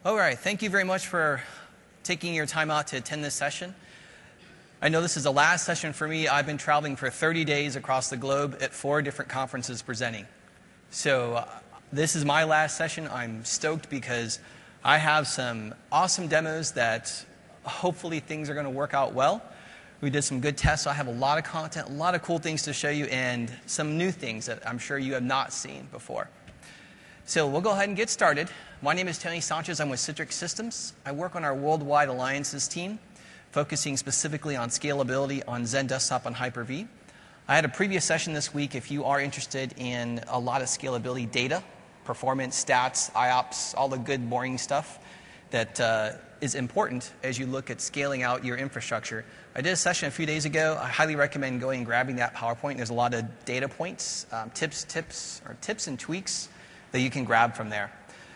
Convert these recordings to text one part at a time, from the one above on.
All right, thank you very much for taking your time out to attend this session. I know this is the last session for me. I've been traveling for 30 days across the globe at 4 different conferences presenting. So this is my last session. I'm stoked because I have some awesome demos that hopefully things are going to work out well. We did some good tests, so I have a lot of content, a lot of cool things to show you, and some new things that I'm sure you have not seen before. So we'll go ahead and get started. My name is Tony Sanchez. I'm with Citrix Systems. I work on our worldwide alliances team, focusing specifically on scalability on XenDesktop and Hyper-V. I had a previous session this week if you are interested in a lot of scalability data, performance, stats, IOPS, all the good, boring stuff that is important as you look at scaling out your infrastructure. I did a session a few days ago. I highly recommend going and grabbing that PowerPoint. There's a lot of data points, tips and tweaks that you can grab from there.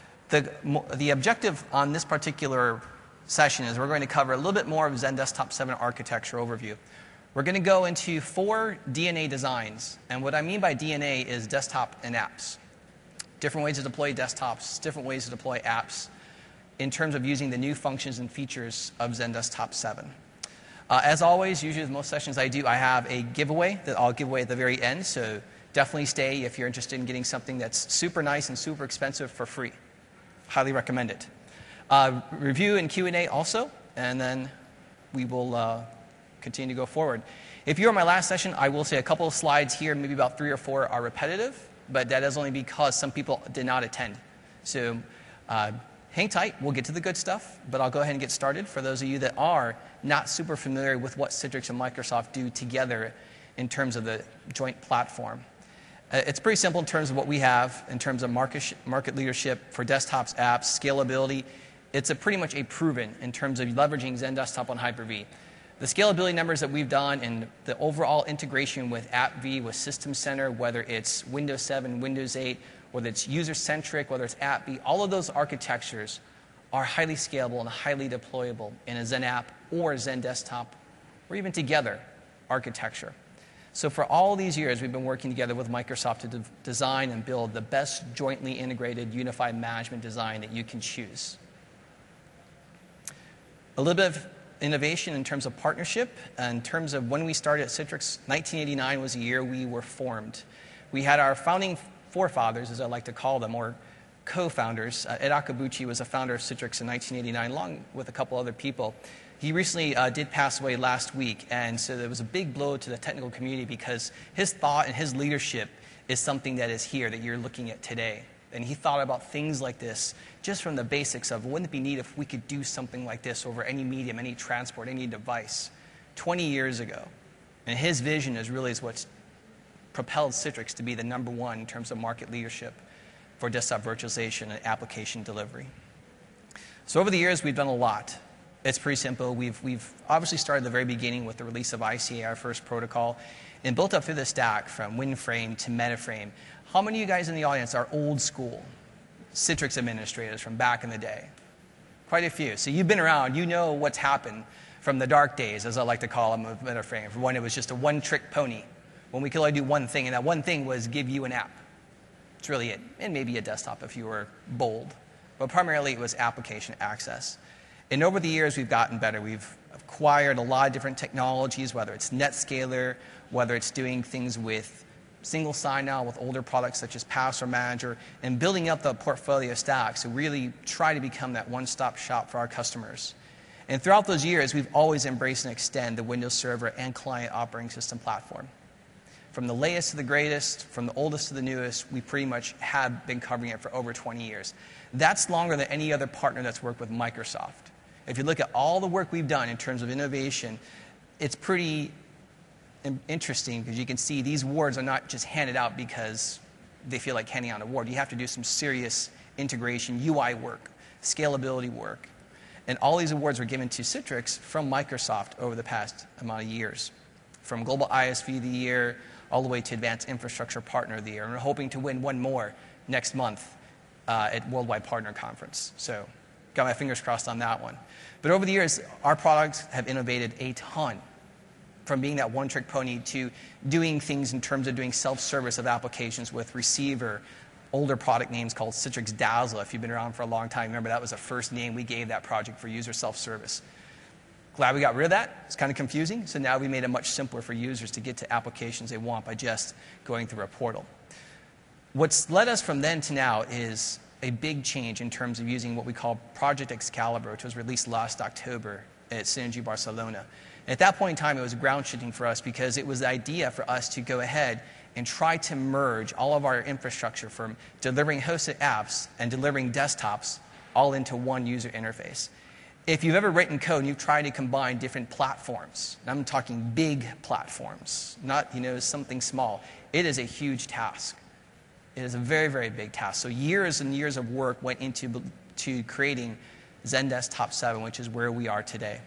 The objective on this particular session is we're going to cover a little bit more of XenDesktop 7 architecture overview. We're going to go into 4 DNA designs. And what I mean by DNA is desktop and apps. Different ways to deploy desktops, different ways to deploy apps in terms of using the new functions and features of XenDesktop 7. As always, usually with most sessions I do, I have a giveaway that I'll give away at the very end. So definitely stay if you're interested in getting something that's super nice and super expensive for free. Highly recommend it. Review and Q&A also, and then we will continue to go forward. If you were my last session, I will say a couple of slides here, maybe about 3 or 4 are repetitive, but that is only because some people did not attend. So hang tight, we'll get to the good stuff, but I'll go ahead and get started for those of you that are not super familiar with what Citrix and Microsoft do together in terms of the joint platform. It's pretty simple in terms of what we have in terms of market leadership for desktops, apps, scalability. It's pretty much a proven in terms of leveraging XenDesktop on Hyper-V. The scalability numbers that we've done and the overall integration with AppV, with System Center, whether it's Windows 7, Windows 8, whether it's user-centric, whether it's AppV, all of those architectures are highly scalable and highly deployable in a XenApp or XenDesktop or even together architecture. So for all these years, we've been working together with Microsoft to design and build the best jointly integrated unified management design that you can choose. A little bit of innovation in terms of partnership. In terms of when we started at Citrix, 1989 was the year we were formed. We had our founding forefathers, as I like to call them, or co-founders. Ed Akabuchi was a founder of Citrix in 1989, along with a couple other people. He recently did pass away last week, and so there was a big blow to the technical community because his thought and his leadership is something that is here that you're looking at today. And he thought about things like this just from the basics of, wouldn't it be neat if we could do something like this over any medium, any transport, any device 20 years ago? And his vision is what's propelled Citrix to be the #1 in terms of market leadership for desktop virtualization and application delivery. So over the years, we've done a lot. It's pretty simple. We've obviously started at the very beginning with the release of ICA, our first protocol, and built up through the stack from WinFrame to MetaFrame. How many of you guys in the audience are old school Citrix administrators from back in the day? Quite a few. So you've been around. You know what's happened from the dark days, as I like to call them, of MetaFrame. For one, it was just a one-trick pony, when we could only do one thing, and that one thing was give you an app. That's really it. And maybe a desktop if you were bold. But primarily, it was application access. And over the years, we've gotten better. We've acquired a lot of different technologies, whether it's NetScaler, whether it's doing things with single sign-on with older products such as Password Manager, and building up the portfolio stack to really try to become that one-stop shop for our customers. And throughout those years, we've always embraced and extended the Windows Server and client operating system platform. From the latest to the greatest, from the oldest to the newest, we pretty much have been covering it for over 20 years. That's longer than any other partner that's worked with Microsoft. If you look at all the work we've done in terms of innovation, it's pretty interesting because you can see these awards are not just handed out because they feel like handing out an award. You have to do some serious integration, UI work, scalability work. And all these awards were given to Citrix from Microsoft over the past amount of years. From Global ISV of the Year all the way to Advanced Infrastructure Partner of the Year. And we're hoping to win one more next month at Worldwide Partner Conference. So got my fingers crossed on that one. But over the years, our products have innovated a ton. From being that one-trick pony to doing things in terms of doing self-service of applications with Receiver, older product names called Citrix Dazzle. If you've been around for a long time, remember that was the first name we gave that project for user self-service. Glad we got rid of that. It's kind of confusing. So now we made it much simpler for users to get to applications they want by just going through a portal. What's led us from then to now is a big change in terms of using what we call Project Excalibur, which was released last October at Synergy Barcelona. And at that point in time, it was ground shifting for us because it was the idea for us to go ahead and try to merge all of our infrastructure from delivering hosted apps and delivering desktops all into one user interface. If you've ever written code and you've tried to combine different platforms, and I'm talking big platforms, not something small, it is a huge task. It is a very, very big task. So years and years of work went into creating Zendesk Top 7, which is where we are today.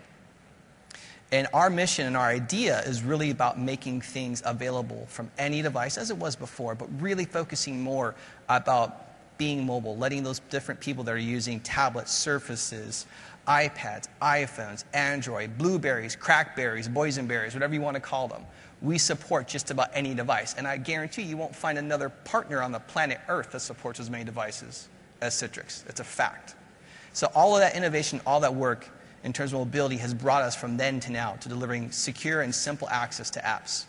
And our mission and our idea is really about making things available from any device, as it was before, but really focusing more about being mobile, letting those different people that are using tablets, Surfaces, iPads, iPhones, Android, Blueberries, Crackberries, Boysenberries, whatever you want to call them. We support just about any device. And I guarantee you won't find another partner on the planet Earth that supports as many devices as Citrix. It's a fact. So all of that innovation, all that work in terms of mobility has brought us from then to now to delivering secure and simple access to apps.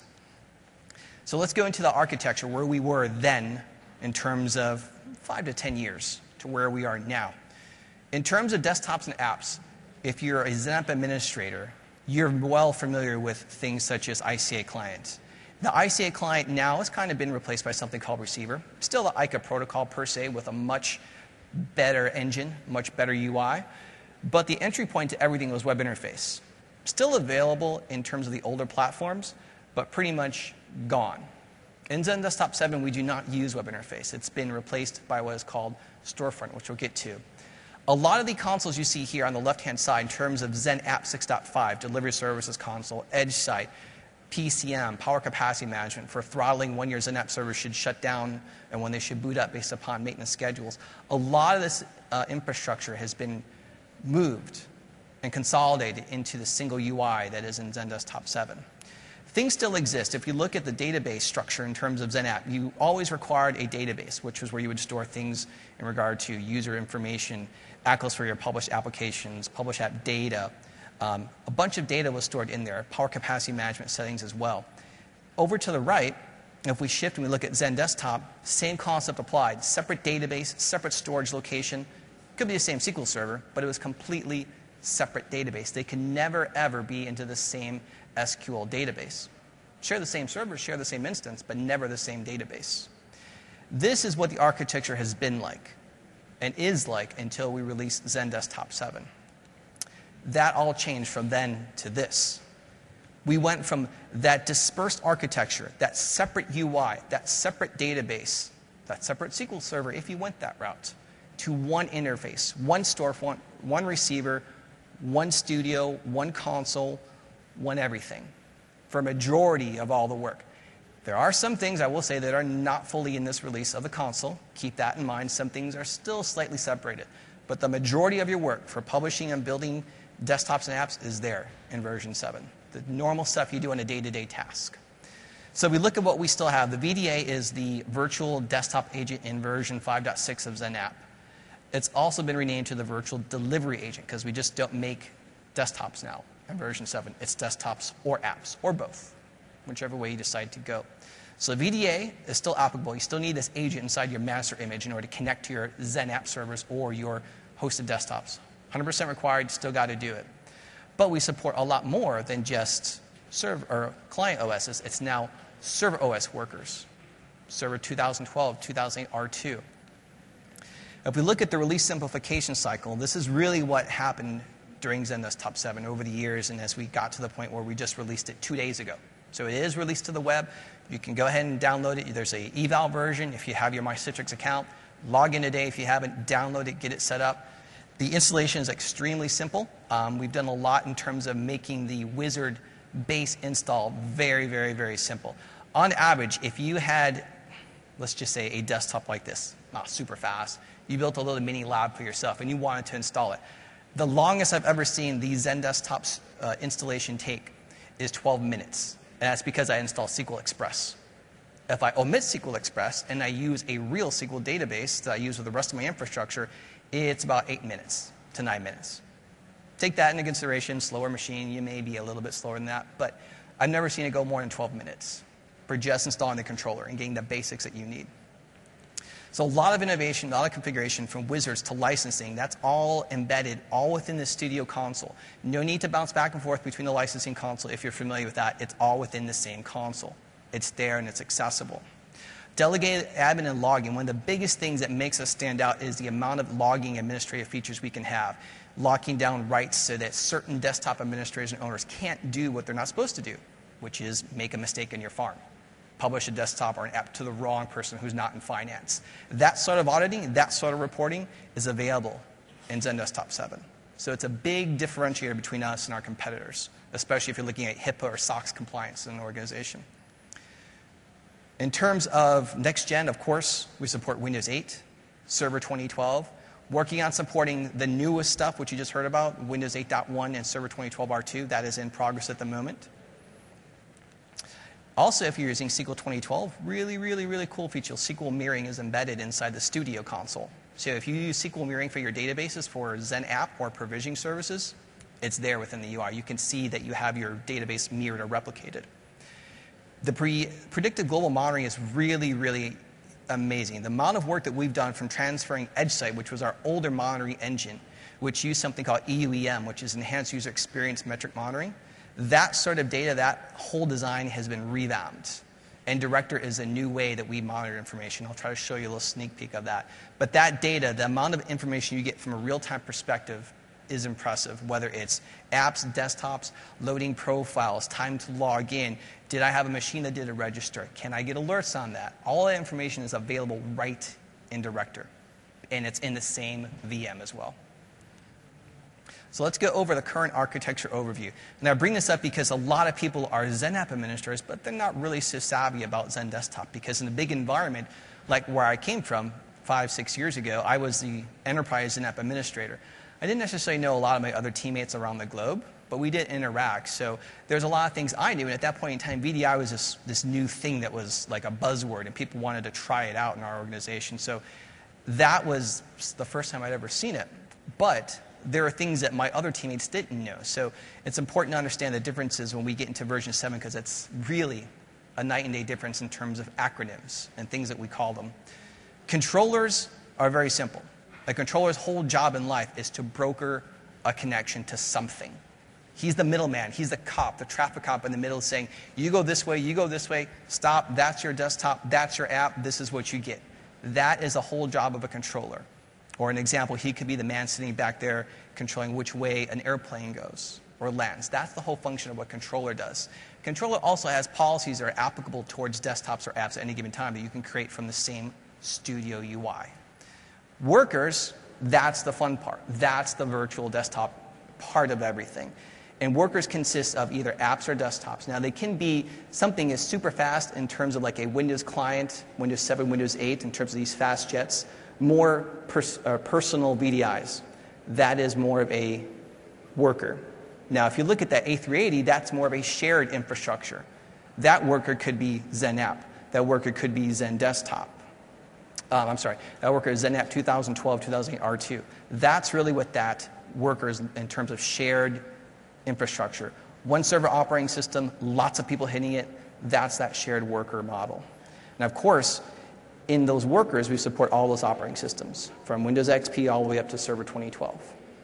So let's go into the architecture where we were then in terms of 5 to 10 years to where we are now. In terms of desktops and apps, if you're a XenApp administrator, you're well familiar with things such as ICA client. The ICA client now has kind of been replaced by something called Receiver. Still the ICA protocol per se with a much better engine, much better UI. But the entry point to everything was web interface. Still available in terms of the older platforms, but pretty much gone. In Zendesk Top 7, we do not use web interface. It's been replaced by what is called Storefront, which we'll get to. A lot of the consoles you see here on the left-hand side in terms of Zen App 6.5, Delivery Services Console, Edge Site, PCM, Power Capacity Management for throttling when your Zen App server should shut down and when they should boot up based upon maintenance schedules. A lot of this infrastructure has been moved and consolidated into the single UI that is in Zendesk Top 7. Things still exist. If you look at the database structure in terms of XenApp, you always required a database, which was where you would store things in regard to user information, ACLs for your published applications, published app data. A bunch of data was stored in there, power capacity management settings as well. Over to the right, if we shift and we look at Zen Desktop, same concept applied. Separate database, separate storage location. Could be the same SQL server, but it was completely separate database. They can never, ever be into the same SQL database. Share the same server, share the same instance, but never the same database. This is what the architecture has been like and is like until we released Zendesk Top 7. That all changed from then to this. We went from that dispersed architecture, that separate UI, that separate database, that separate SQL server, if you went that route, to one interface, one storefront, one receiver, one studio, one console, one everything, for a majority of all the work. There are some things, I will say, that are not fully in this release of the console. Keep that in mind. Some things are still slightly separated. But the majority of your work for publishing and building desktops and apps is there in version 7. The normal stuff you do in a day-to-day task. So we look at what we still have. The VDA is the virtual desktop agent in version 5.6 of XenApp. It's also been renamed to the virtual delivery agent because we just don't make desktops now in version 7. It's desktops or apps or both, whichever way you decide to go. So VDA is still applicable. You still need this agent inside your master image in order to connect to your XenApp servers or your hosted desktops. 100% required, still got to do it. But we support a lot more than just server or client OSs. It's now server OS workers. Server 2012, 2008 R2. If we look at the release simplification cycle, this is really what happened during Zendesk Top 7 over the years and as we got to the point where we just released it 2 days ago. So it is released to the web. You can go ahead and download it. There's an eval version if you have your MyCitrix account. Log in today if you haven't. Download it, get it set up. The installation is extremely simple. We've done a lot in terms of making the Wizard base install very, very, very simple. On average, if you had, let's just say, a desktop like this, not super fast, you built a little mini lab for yourself and you wanted to install it. The longest I've ever seen the Zendesk installation take is 12 minutes. And that's because I installed SQL Express. If I omit SQL Express and I use a real SQL database that I use with the rest of my infrastructure, it's about 8 minutes to 9 minutes. Take that into consideration. Slower machine, you may be a little bit slower than that, but I've never seen it go more than 12 minutes for just installing the controller and getting the basics that you need. So a lot of innovation, a lot of configuration from wizards to licensing, that's all embedded, all within the Studio console. No need to bounce back and forth between the licensing console if you're familiar with that. It's all within the same console. It's there and it's accessible. Delegated admin and logging, one of the biggest things that makes us stand out is the amount of logging administrative features we can have. Locking down rights so that certain desktop administrators and owners can't do what they're not supposed to do, which is make a mistake in your farm. Publish a desktop or an app to the wrong person who's not in finance. That sort of auditing, that sort of reporting is available in XenDesktop 7. So it's a big differentiator between us and our competitors, especially if you're looking at HIPAA or SOX compliance in an organization. In terms of next gen, of course, we support Windows 8, Server 2012, working on supporting the newest stuff, which you just heard about, Windows 8.1 and Server 2012 R2. That is in progress at the moment. Also, if you're using SQL 2012, really, really, really cool feature. SQL mirroring is embedded inside the Studio console. So if you use SQL mirroring for your databases for XenApp or provisioning services, it's there within the UI. You can see that you have your database mirrored or replicated. The predictive global monitoring is really, really amazing. The amount of work that we've done from transferring EdgeSight, which was our older monitoring engine, which used something called EUEM, which is Enhanced User Experience Metric Monitoring. That sort of data, that whole design has been revamped. And Director is a new way that we monitor information. I'll try to show you a little sneak peek of that. But that data, the amount of information you get from a real-time perspective is impressive, whether it's apps, desktops, loading profiles, time to log in. Did I have a machine that did a register? Can I get alerts on that? All that information is available right in Director. And it's in the same VM as well. So let's go over the current architecture overview. And I bring this up because a lot of people are XenApp administrators, but they're not really so savvy about XenDesktop, because in a big environment like where I came from 5, 6 years ago, I was the enterprise XenApp administrator. I didn't necessarily know a lot of my other teammates around the globe, but we did interact. So there's a lot of things I knew. And at that point in time, VDI was this new thing that was like a buzzword, and people wanted to try it out in our organization. So that was the first time I'd ever seen it. But there are things that my other teammates didn't know. So it's important to understand the differences when we get into version 7, because it's really a night and day difference in terms of acronyms and things that we call them. Controllers are very simple. A controller's whole job in life is to broker a connection to something. He's the middleman. He's the cop, the traffic cop in the middle, saying, you go this way, stop, that's your desktop, that's your app, this is what you get. That is the whole job of a controller. Or an example, he could be the man sitting back there controlling which way an airplane goes or lands. That's the whole function of what controller does. Controller also has policies that are applicable towards desktops or apps at any given time that you can create from the same Studio UI. Workers, that's the fun part. That's the virtual desktop part of everything. And workers consist of either apps or desktops. Now, they can be something is super fast in terms of like a Windows client, Windows 7, Windows 8, in terms of these fast jets. More personal VDIs. That is more of a worker. Now, if you look at that A380, that's more of a shared infrastructure. That worker could be XenApp. That worker could be XenDesktop. That worker is XenApp 2012, 2008 R2. That's really what that worker is in terms of shared infrastructure. One server operating system, lots of people hitting it. That's that shared worker model. Now, of course, in those workers, we support all those operating systems, from Windows XP all the way up to Server 2012.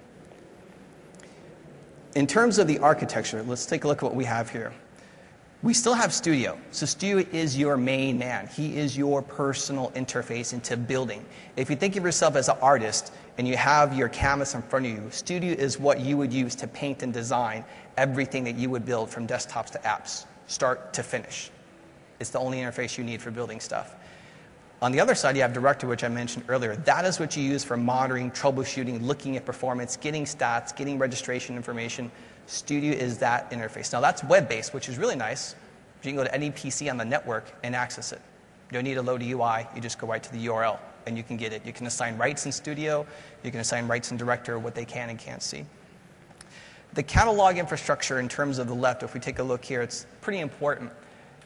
In terms of the architecture, let's take a look at what we have here. We still have Studio. So Studio is your main man. He is your personal interface into building. If you think of yourself as an artist and you have your canvas in front of you, Studio is what you would use to paint and design everything that you would build from desktops to apps, start to finish. It's the only interface you need for building stuff. On the other side, you have Director, which I mentioned earlier. That is what you use for monitoring, troubleshooting, looking at performance, getting stats, getting registration information. Studio is that interface. Now, that's web-based, which is really nice. You can go to any PC on the network and access it. You don't need to load a UI. You just go right to the URL, and you can get it. You can assign rights in Studio. You can assign rights in Director, what they can and can't see. The catalog infrastructure in terms of the left, if we take a look here, it's pretty important.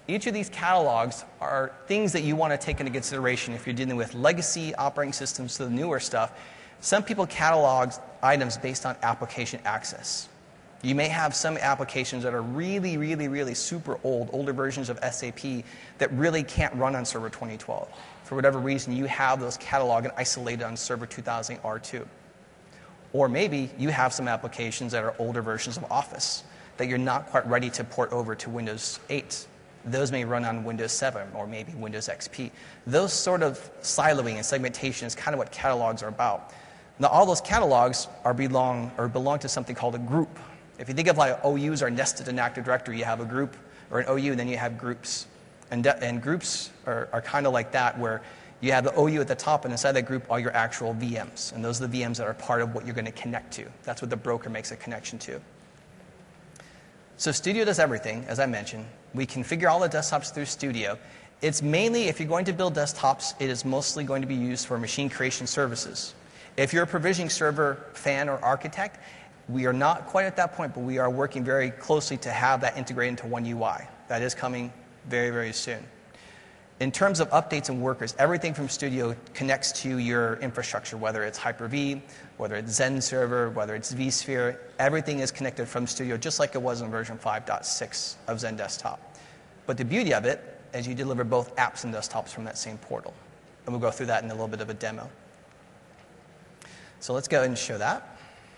Each of these catalogs are things that you want to take into consideration if you're dealing with legacy operating systems to the newer stuff. Some people catalog items based on application access. You may have some applications that are really, really, really super old, older versions of SAP that really can't run on Server 2012. For whatever reason, you have those cataloged and isolated on Server 2000 R2. Or maybe you have some applications that are older versions of Office that you're not quite ready to port over to Windows 8. Those may run on Windows 7 or maybe Windows XP. Those sort of siloing and segmentation is kind of what catalogs are about. Now, all those catalogs belong to something called a group. If you think of like OUs are nested in Active Directory, you have a group or an OU, and then you have groups. And groups are kind of like that, where you have the OU at the top, and inside that group are your actual VMs. And those are the VMs that are part of what you're going to connect to. That's what the broker makes a connection to. So Studio does everything, as I mentioned. We configure all the desktops through Studio. It's mainly, if you're going to build desktops, it is mostly going to be used for machine creation services. If you're a provisioning server fan or architect, we are not quite at that point, but we are working very closely to have that integrated into one UI. That is coming very, very soon. In terms of updates and workers, everything from Studio connects to your infrastructure, whether it's Hyper-V, whether it's Zen Server, whether it's vSphere. Everything is connected from Studio, just like it was in version 5.6 of Zen Desktop. But the beauty of it is you deliver both apps and desktops from that same portal. And we'll go through that in a little bit of a demo. So let's go ahead and show that.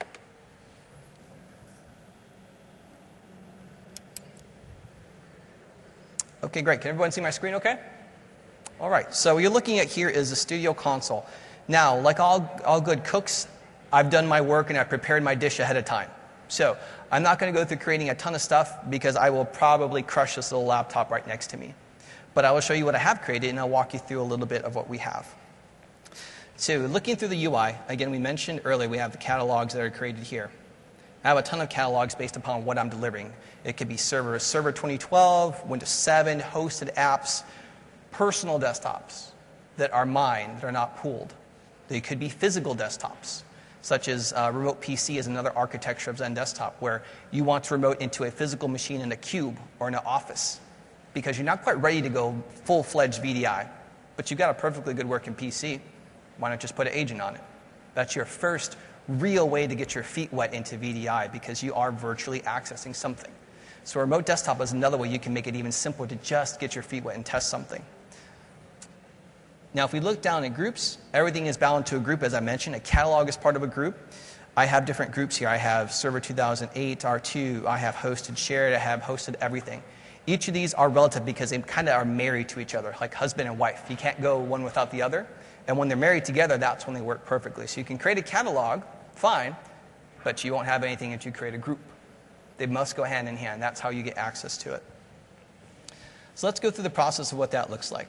Okay, great. Can everyone see my screen okay? All right, so what you're looking at here is the Studio console. Now, like all good cooks, I've done my work and I've prepared my dish ahead of time. So I'm not going to go through creating a ton of stuff because I will probably crush this little laptop right next to me. But I will show you what I have created, and I'll walk you through a little bit of what we have. So looking through the UI, again, we mentioned earlier we have the catalogs that are created here. I have a ton of catalogs based upon what I'm delivering. It could be Server 2012, Windows 7, hosted apps, personal desktops that are mine, that are not pooled. They could be physical desktops, such as Remote PC is another architecture of Zen Desktop, where you want to remote into a physical machine in a cube or in an office because you're not quite ready to go full-fledged VDI, but you've got a perfectly good working PC. Why not just put an agent on it? That's your first real way to get your feet wet into VDI because you are virtually accessing something. So a remote desktop is another way you can make it even simpler to just get your feet wet and test something. Now, if we look down at groups, everything is bound to a group, as I mentioned. A catalog is part of a group. I have different groups here. I have Server 2008, R2. I have hosted shared. I have hosted everything. Each of these are relative because they kind of are married to each other, like husband and wife. You can't go one without the other. And when they're married together, that's when they work perfectly. So you can create a catalog, fine, but you won't have anything until you create a group. They must go hand in hand. That's how you get access to it. So let's go through the process of what that looks like.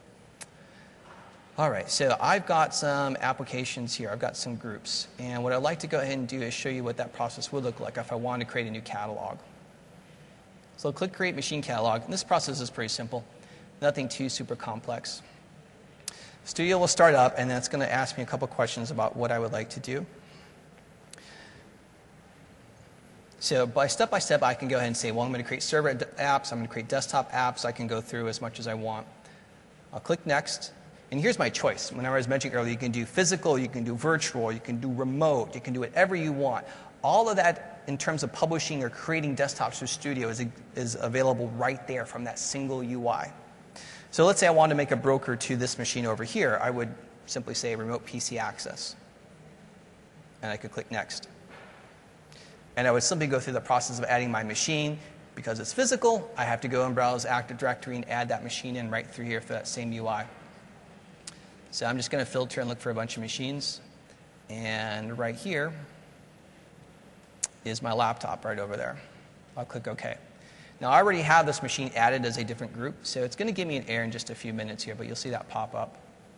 All right, so I've got some applications here. I've got some groups. And what I'd like to go ahead and do is show you what that process would look like if I wanted to create a new catalog. So I'll click Create Machine Catalog. And this process is pretty simple. Nothing too super complex. Studio will start up, and then it's going to ask me a couple questions about what I would like to do. So by step, I can go ahead and say, well, I'm going to create server apps. I'm going to create desktop apps. I can go through as much as I want. I'll click Next. And here's my choice. Whenever I was mentioning earlier, you can do physical, you can do virtual, you can do remote, you can do whatever you want. All of that in terms of publishing or creating desktops through Studio is available right there from that single UI. So let's say I wanted to make a broker to this machine over here. I would simply say Remote PC Access. And I could click Next. And I would simply go through the process of adding my machine. Because it's physical, I have to go and browse Active Directory and add that machine in right through here for that same UI. So I'm just going to filter and look for a bunch of machines. And right here is my laptop right over there. I'll click OK. Now, I already have this machine added as a different group, so it's going to give me an error in just a few minutes here, but you'll see that pop up.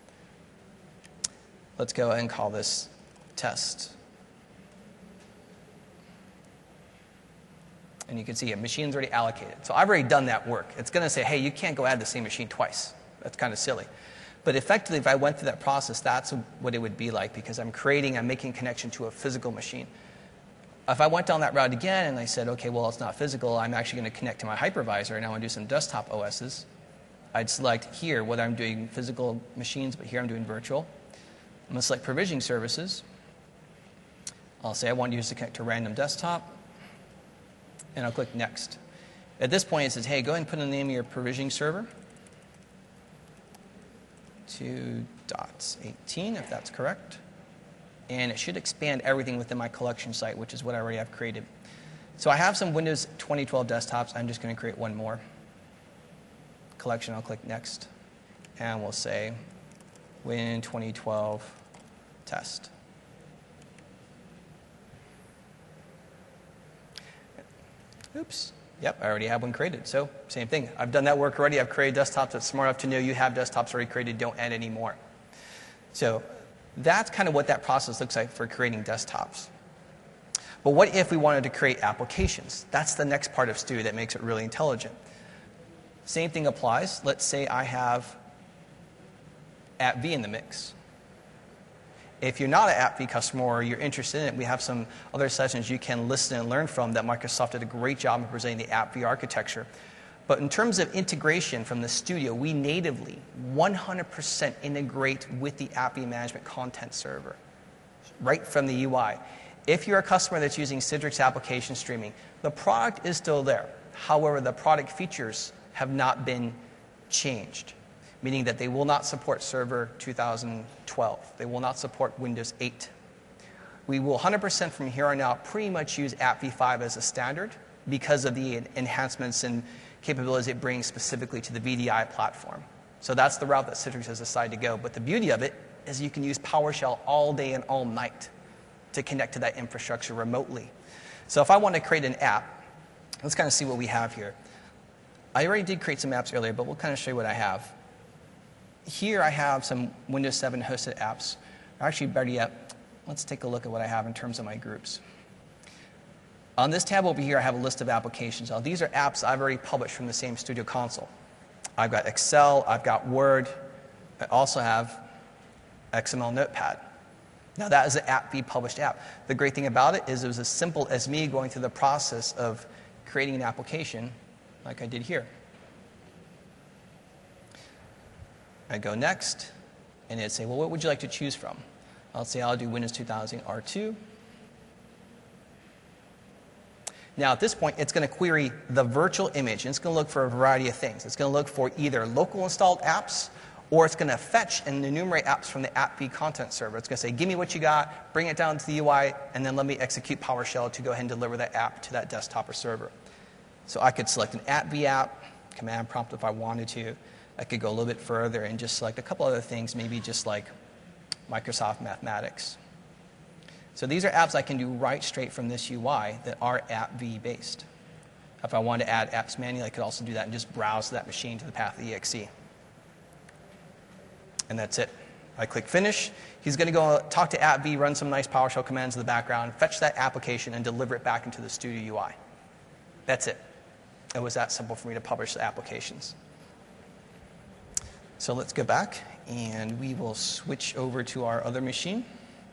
Let's go ahead and call this test. And you can see a machine's already allocated. So I've already done that work. It's going to say, hey, you can't go add the same machine twice. That's kind of silly. But effectively, if I went through that process, that's what it would be like because I'm making connection to a physical machine. If I went down that route again and I said, okay, well, it's not physical, I'm actually going to connect to my hypervisor and I want to do some desktop OSs, I'd select here whether I'm doing physical machines, but here I'm doing virtual. I'm going to select provisioning services. I'll say I want to use to connect to random desktop, and I'll click next. At this point, it says, hey, go ahead and put in the name of your provisioning server. 2.18, if that's correct. And it should expand everything within my collection site, which is what I already have created. So I have some Windows 2012 desktops. I'm just going to create one more. Collection, I'll click next. And we'll say Win 2012 test. Oops. Yep, I already have one created. So same thing. I've done that work already. I've created desktops that's smart enough to know you have desktops already created. Don't add any more. So that's kind of what that process looks like for creating desktops. But what if we wanted to create applications? That's the next part of Studio that makes it really intelligent. Same thing applies. Let's say I have AppV in the mix. If you're not an AppV customer or you're interested in it, we have some other sessions you can listen and learn from that Microsoft did a great job in presenting the AppV architecture. But in terms of integration from the studio, we natively 100% integrate with the AppV management content server right from the UI. If you're a customer that's using Citrix application streaming, the product is still there. However, the product features have not been changed, meaning that they will not support Server 2012. They will not support Windows 8. We will 100% from here on out pretty much use AppV5 as a standard because of the enhancements and capabilities it brings specifically to the VDI platform. So that's the route that Citrix has decided to go. But the beauty of it is you can use PowerShell all day and all night to connect to that infrastructure remotely. So if I want to create an app, let's kind of see what we have here. I already did create some apps earlier, but we'll kind of show you what I have. Here I have some Windows 7 hosted apps. Actually, better yet, let's take a look at what I have in terms of my groups. On this tab over here, I have a list of applications. Now, these are apps I've already published from the same Studio console. I've got Excel, I've got Word, I also have XML Notepad. Now, that is an AppV published app. The great thing about it is it was as simple as me going through the process of creating an application like I did here. I go next, and it'd say, well, what would you like to choose from? I'll say I'll do Windows 2000 R2. Now, at this point, it's going to query the virtual image, and it's going to look for a variety of things. It's going to look for either local installed apps, or it's going to fetch and enumerate apps from the AppV content server. It's going to say, give me what you got, bring it down to the UI, and then let me execute PowerShell to go ahead and deliver that app to that desktop or server. So I could select an AppV app, command prompt if I wanted to. I could go a little bit further and just select a couple other things, maybe just like Microsoft Mathematics. So these are apps I can do right straight from this UI that are AppV based. If I want to add apps manually, I could also do that and just browse that machine to the path.exe. And that's it. I click Finish. He's going to go talk to AppV, run some nice PowerShell commands in the background, fetch that application, and deliver it back into the Studio UI. That's it. It was that simple for me to publish the applications. So let's go back, and we will switch over to our other machine.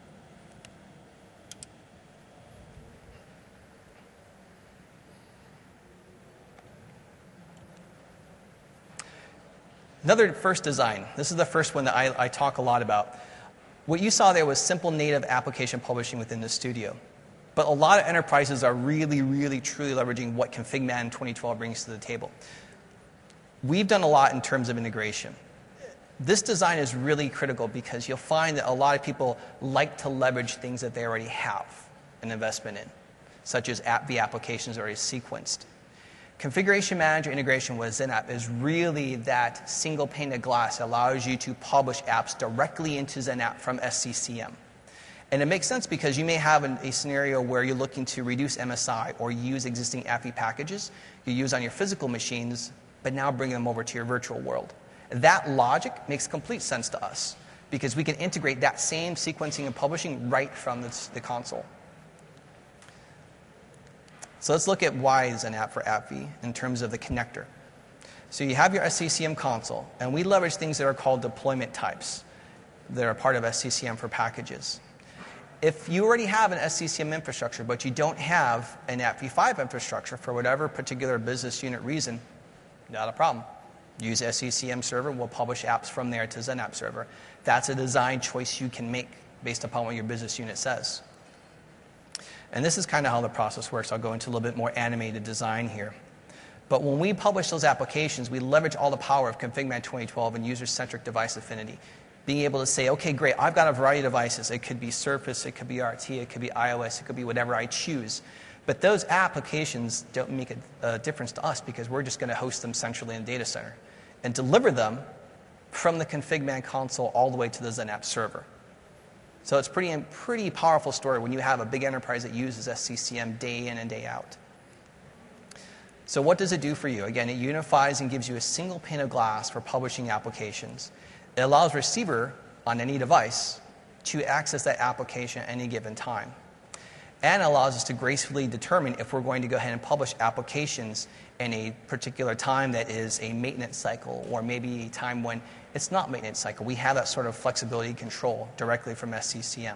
Another first design. This is the first one that I talk a lot about. What you saw there was simple native application publishing within the Studio. But a lot of enterprises are really, really, truly leveraging what ConfigMan 2012 brings to the table. We've done a lot in terms of integration. This design is really critical because you'll find that a lot of people like to leverage things that they already have an investment in, such as AppV applications already sequenced. Configuration Manager integration with XenApp is really that single pane of glass that allows you to publish apps directly into XenApp from SCCM. And it makes sense because you may have a scenario where you're looking to reduce MSI or use existing AppV packages you use on your physical machines, but now bring them over to your virtual world. That logic makes complete sense to us because we can integrate that same sequencing and publishing right from the console. So let's look at why is an app for AppV in terms of the connector. So you have your SCCM console, and we leverage things that are called deployment types that are part of SCCM for packages. If you already have an SCCM infrastructure, but you don't have an app v5 infrastructure for whatever particular business unit reason, not a problem. Use SCCM server, we'll publish apps from there to XenApp server. That's a design choice you can make based upon what your business unit says. And this is kind of how the process works. I'll go into a little bit more animated design here. But when we publish those applications, we leverage all the power of ConfigMan 2012 and user-centric device affinity. Being able to say, okay, great, I've got a variety of devices. It could be Surface, it could be RT, it could be iOS, it could be whatever I choose. But those applications don't make a difference to us because we're just going to host them centrally in the data center and deliver them from the ConfigMan console all the way to the XenApp server. So it's pretty powerful story when you have a big enterprise that uses SCCM day in and day out. So what does it do for you? Again, it unifies and gives you a single pane of glass for publishing applications. It allows receiver on any device to access that application at any given time. And allows us to gracefully determine if we're going to go ahead and publish applications in a particular time that is a maintenance cycle or maybe a time when it's not maintenance cycle. We have that sort of flexibility and control directly from SCCM.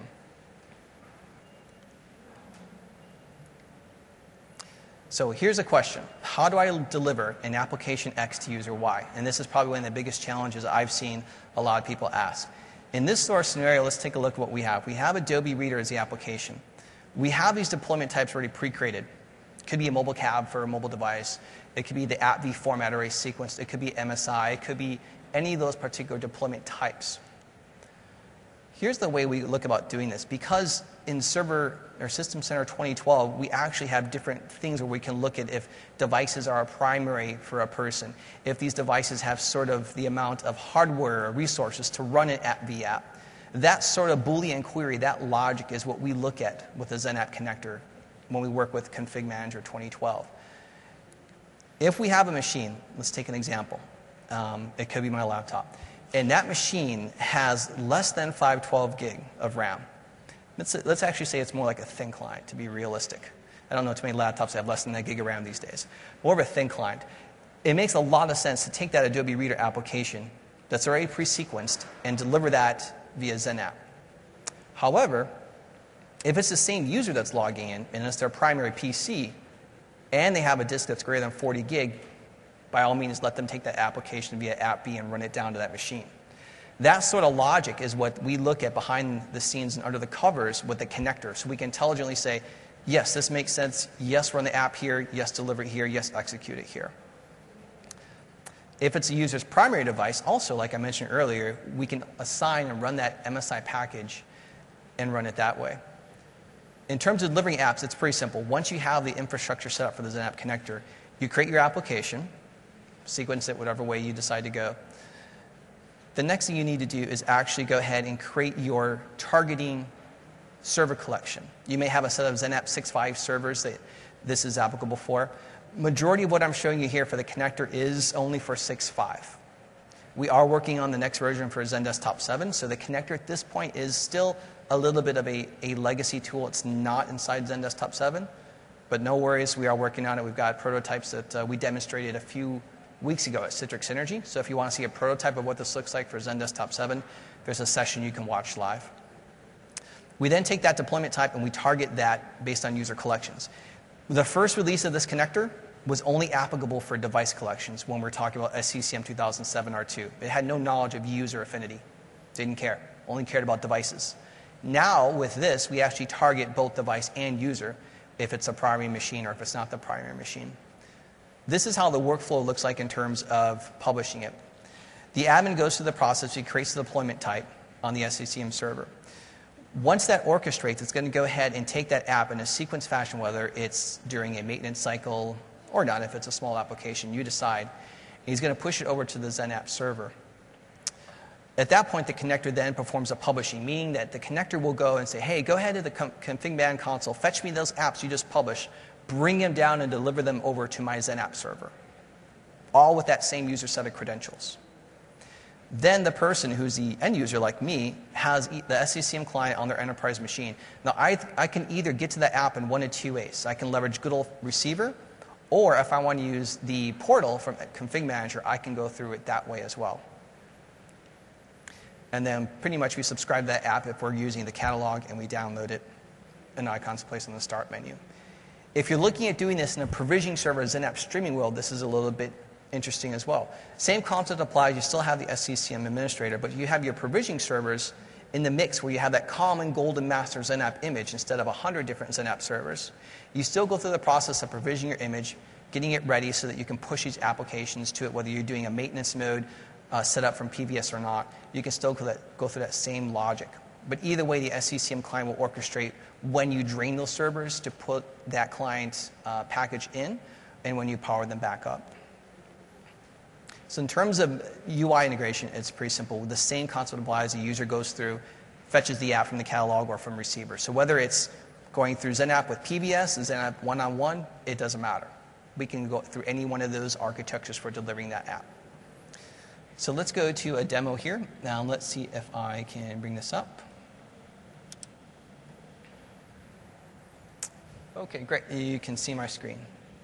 So here's a question. How do I deliver an application X to user Y? And this is probably one of the biggest challenges I've seen a lot of people ask. In this sort of scenario, let's take a look at what we have. We have Adobe Reader as the application. We have these deployment types already pre-created. It could be a mobile cab for a mobile device. It could be the app v format array sequenced. It could be MSI. It could be any of those particular deployment types. Here's the way we look about doing this. Because in Server or System Center 2012, we actually have different things where we can look at if devices are a primary for a person, if these devices have sort of the amount of hardware or resources to run an app v app. That sort of Boolean query, that logic is what we look at with the XenApp connector when we work with Config Manager 2012. If we have a machine, let's take an example. It could be my laptop. And that machine has less than 512 gig of RAM. Let's actually say it's more like a thin client to be realistic. I don't know too many laptops that have less than a gig of RAM these days. More of a thin client. It makes a lot of sense to take that Adobe Reader application that's already pre-sequenced and deliver that via XenApp. However, if it's the same user that's logging in and it's their primary PC and they have a disk that's greater than 40 gig, by all means, let them take that application via app B and run it down to that machine. That sort of logic is what we look at behind the scenes and under the covers with the connector. So we can intelligently say, yes, this makes sense. Yes, run the app here. Yes, deliver it here. Yes, execute it here. If it's a user's primary device, also, like I mentioned earlier, we can assign and run that MSI package and run it that way. In terms of delivering apps, it's pretty simple. Once you have the infrastructure set up for the XenApp connector, you create your application, sequence it whatever way you decide to go. The next thing you need to do is actually go ahead and create your targeting server collection. You may have a set of XenApp 6.5 servers that this is applicable for. Majority of what I'm showing you here for the connector is only for 6.5. We are working on the next version for XenDesktop 7, so the connector at this point is still a little bit of a legacy tool. It's not inside XenDesktop 7, but no worries, we are working on it. We've got prototypes that we demonstrated a few weeks ago at Citrix Synergy. So if you want to see a prototype of what this looks like for XenDesktop 7, there's a session you can watch live. We then take that deployment type and we target that based on user collections. The first release of this connector was only applicable for device collections when we're talking about SCCM 2007 R2. It had no knowledge of user affinity. Didn't care. Only cared about devices. Now, with this, we actually target both device and user if it's a primary machine or if it's not the primary machine. This is how the workflow looks like in terms of publishing it. The admin goes through the process. He creates the deployment type on the SCCM server. Once that orchestrates, it's going to go ahead and take that app in a sequence fashion, whether it's during a maintenance cycle or not. If it's a small application, you decide. He's going to push it over to the XenApp server. At that point, the connector then performs a publishing, meaning that the connector will go and say, hey, go ahead to the ConfigMan console, fetch me those apps you just published, bring them down and deliver them over to my XenApp server, all with that same user set of credentials. Then the person who's the end user, like me, has the SCCM client on their enterprise machine. Now, I can either get to that app in one of two ways. I can leverage good old receiver, or if I want to use the portal from Config Manager, I can go through it that way as well. And then pretty much we subscribe to that app if we're using the catalog, and we download it. An icon's placed on the start menu. If you're looking at doing this in a provisioning server XenApp streaming world, this is a little bit interesting as well. Same concept applies. You still have the SCCM administrator, but you have your provisioning servers in the mix where you have that common golden master XenApp image instead of 100 different XenApp servers. You still go through the process of provisioning your image, getting it ready so that you can push these applications to it, whether you're doing a maintenance mode set up from PVS or not. You can still go through that same logic. But either way, the SCCM client will orchestrate when you drain those servers to put that client package in and when you power them back up. So in terms of UI integration, it's pretty simple. The same concept applies. The user goes through, fetches the app from the catalog or from receiver. So whether it's going through XenApp with PVS, XenApp one-on-one, it doesn't matter. We can go through any one of those architectures for delivering that app. So let's go to a demo here. Now let's see if I can bring this up. Okay, great. You can see my screen.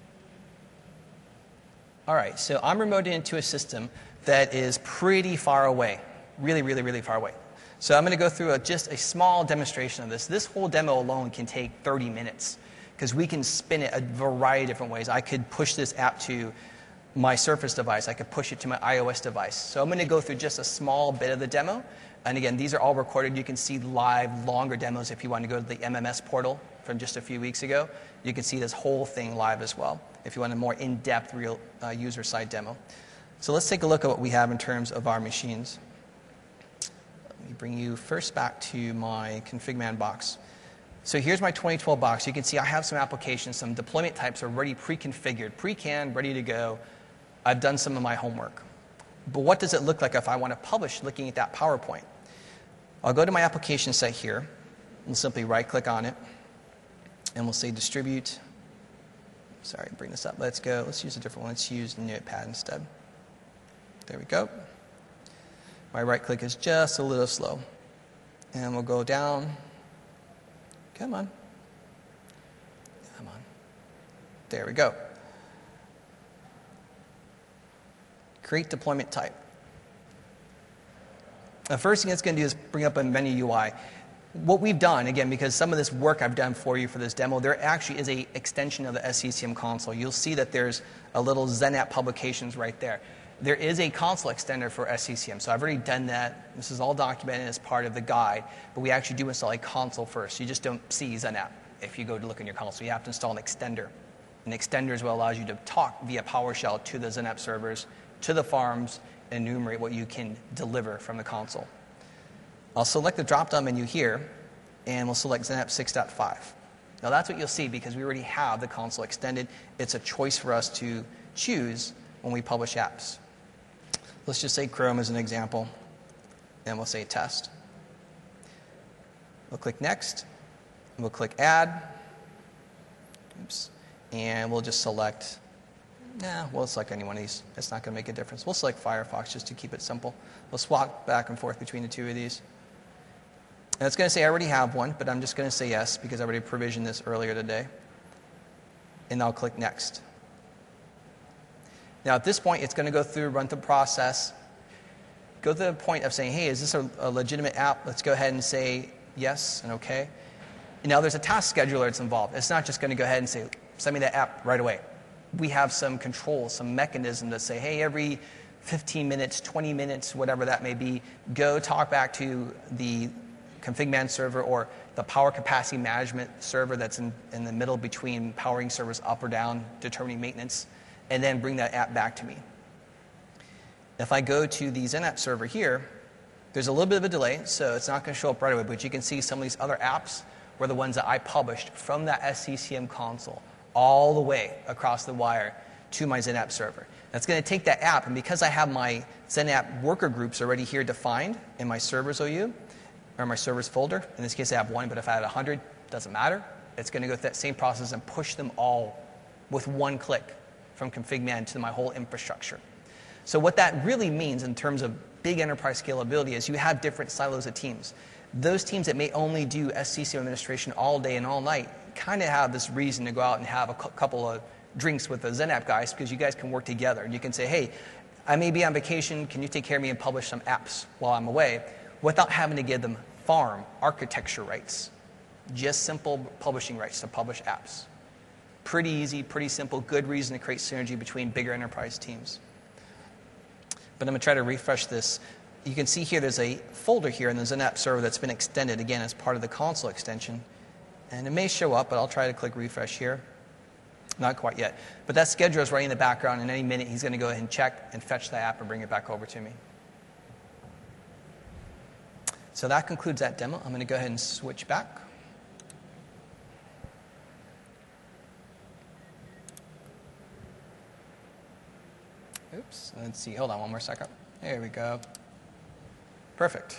All right, so I'm remoted into a system that is pretty far away, really, really, really far away. So I'm going to go through just a small demonstration of this. This whole demo alone can take 30 minutes because we can spin it a variety of different ways. I could push this app to my Surface device. I could push it to my iOS device. So I'm going to go through just a small bit of the demo. And again, these are all recorded. You can see live, longer demos if you want to go to the MMS portal from just a few weeks ago. You can see this whole thing live as well if you want a more in-depth real user-side demo. So let's take a look at what we have in terms of our machines. Let me bring you first back to my ConfigMan box. So here's my 2012 box. You can see I have some applications, some deployment types already pre-configured, pre-canned, ready to go. I've done some of my homework. But what does it look like if I want to publish looking at that PowerPoint? I'll go to my application set here. We'll simply right-click on it. And we'll say distribute. Sorry, bring this up. Let's use a different one. Let's use Notepad instead. There we go. My right click is just a little slow. And we'll go down. Come on. Come on. There we go. Create deployment type. The first thing it's going to do is bring up a menu UI. What we've done, again, because some of this work I've done for you for this demo, there actually is an extension of the SCCM console. You'll see that there's a little XenApp publications right there. There is a console extender for SCCM, so I've already done that. This is all documented as part of the guide, but we actually do install a console first. You just don't see XenApp if you go to look in your console. You have to install an extender. An extender is what allows you to talk via PowerShell to the XenApp servers, to the farms, and enumerate what you can deliver from the console. I'll select the drop-down menu here, and we'll select XenApp 6.5. Now that's what you'll see because we already have the console extended. It's a choice for us to choose when we publish apps. Let's just say Chrome as an example, and we'll say test. We'll click next, and we'll click add. Oops. And we'll just select, we'll select any one of these. It's not going to make a difference. We'll select Firefox just to keep it simple. We'll swap back and forth between the two of these. And it's going to say I already have one, but I'm just going to say yes because I already provisioned this earlier today. And I'll click next. Now at this point, it's going to go through, run the process, go to the point of saying, hey, is this a legitimate app? Let's go ahead and say yes and okay. And now there's a task scheduler that's involved. It's not just going to go ahead and say, send me that app right away. We have some control, some mechanism to say, hey, every 15 minutes, 20 minutes, whatever that may be, go talk back to the ConfigMan server or the power capacity management server that's in the middle between powering servers up or down, determining maintenance, and then bring that app back to me. If I go to the XenApp server here, there's a little bit of a delay, so it's not going to show up right away, but you can see some of these other apps were the ones that I published from that SCCM console all the way across the wire to my XenApp server. That's going to take that app, and because I have my XenApp worker groups already here defined in my servers OU, or my servers folder, in this case I have one, but if I had 100, doesn't matter. It's going to go through that same process and push them all with one click from ConfigMan to my whole infrastructure. So what that really means in terms of big enterprise scalability is you have different silos of teams. Those teams that may only do SCCM administration all day and all night kind of have this reason to go out and have a couple of drinks with the XenApp guys because you guys can work together. And you can say, hey, I may be on vacation. Can you take care of me and publish some apps while I'm away? without having to give them farm architecture rights. Just simple publishing rights to publish apps. Pretty easy, pretty simple, good reason to create synergy between bigger enterprise teams. But I'm going to try to refresh this. You can see here there's a folder here in the XenApp server that's been extended, again, as part of the console extension. And it may show up, but I'll try to click refresh here. Not quite yet. But that scheduler is running in the background, and any minute he's going to go ahead and check and fetch the app and bring it back over to me. So that concludes that demo. I'm going to go ahead and switch back. Oops, let's see. Hold on one more second. There we go. Perfect.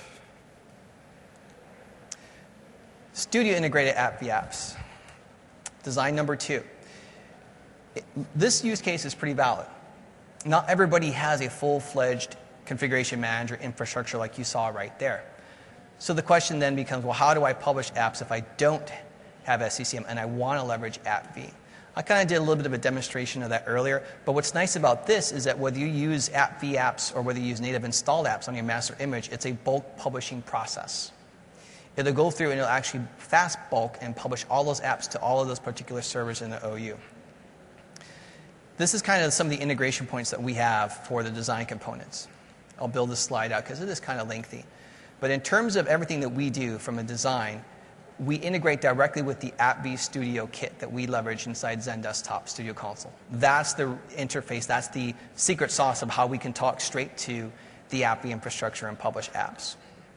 Studio integrated app apps. Design number 2. This use case is pretty valid. Not everybody has a full-fledged configuration manager infrastructure like you saw right there. So the question then becomes, well, how do I publish apps if I don't have SCCM and I want to leverage AppV? I kind of did a little bit of a demonstration of that earlier, but what's nice about this is that whether you use AppV apps or whether you use native installed apps on your master image, it's a bulk publishing process. It'll go through and it'll actually fast bulk and publish all those apps to all of those particular servers in the OU. This is kind of some of the integration points that we have for the design components. I'll build this slide out because it is kind of lengthy. But in terms of everything that we do from a design, we integrate directly with the AppV Studio kit that we leverage inside XenDesktop Studio Console. That's the interface, that's the secret sauce of how we can talk straight to the AppV infrastructure and publish apps.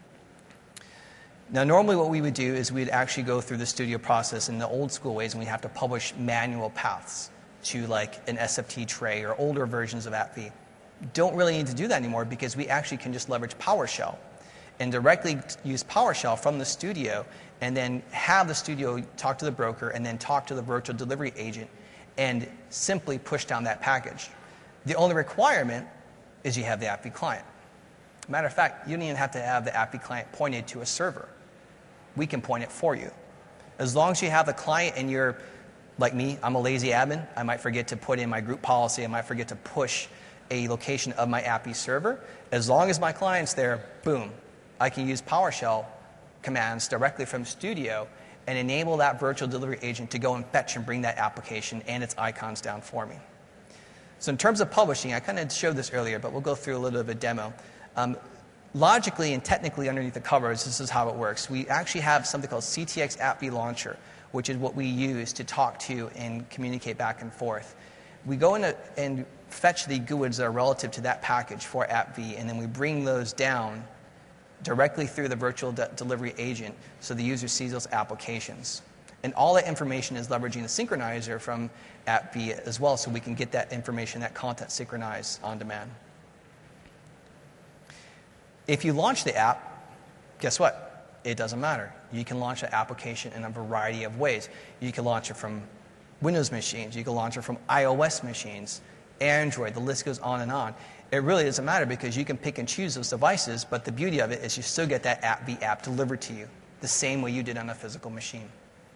Now, normally what we would do is we'd actually go through the Studio process in the old school ways, and we have to publish manual paths to like an SFT tray or older versions of AppV. Don't really need to do that anymore because we actually can just leverage PowerShell and directly use PowerShell from the Studio and then have the Studio talk to the broker and then talk to the virtual delivery agent and simply push down that package. The only requirement is you have the AppV client. Matter of fact, you don't even have to have the AppV client pointed to a server. We can point it for you. As long as you have the client and you're, like me, I'm a lazy admin. I might forget to put in my group policy. I might forget to push a location of my AppV server. As long as my client's there, boom, I can use PowerShell commands directly from Studio and enable that virtual delivery agent to go and fetch and bring that application and its icons down for me. So in terms of publishing, I kind of showed this earlier, but we'll go through a little bit of a demo. Logically and technically underneath the covers, this is how it works. We actually have something called CTX AppV Launcher, which is what we use to talk to and communicate back and forth. We go in and fetch the GUIDs that are relative to that package for AppV, and then we bring those down directly through the virtual delivery agent so the user sees those applications. And all that information is leveraging the synchronizer from AppV as well, so we can get that information, that content synchronized on demand. If you launch the app, guess what? It doesn't matter. You can launch the application in a variety of ways. You can launch it from Windows machines. You can launch it from iOS machines, Android. The list goes on and on. It really doesn't matter because you can pick and choose those devices, but the beauty of it is you still get that AppV app delivered to you the same way you did on a physical machine.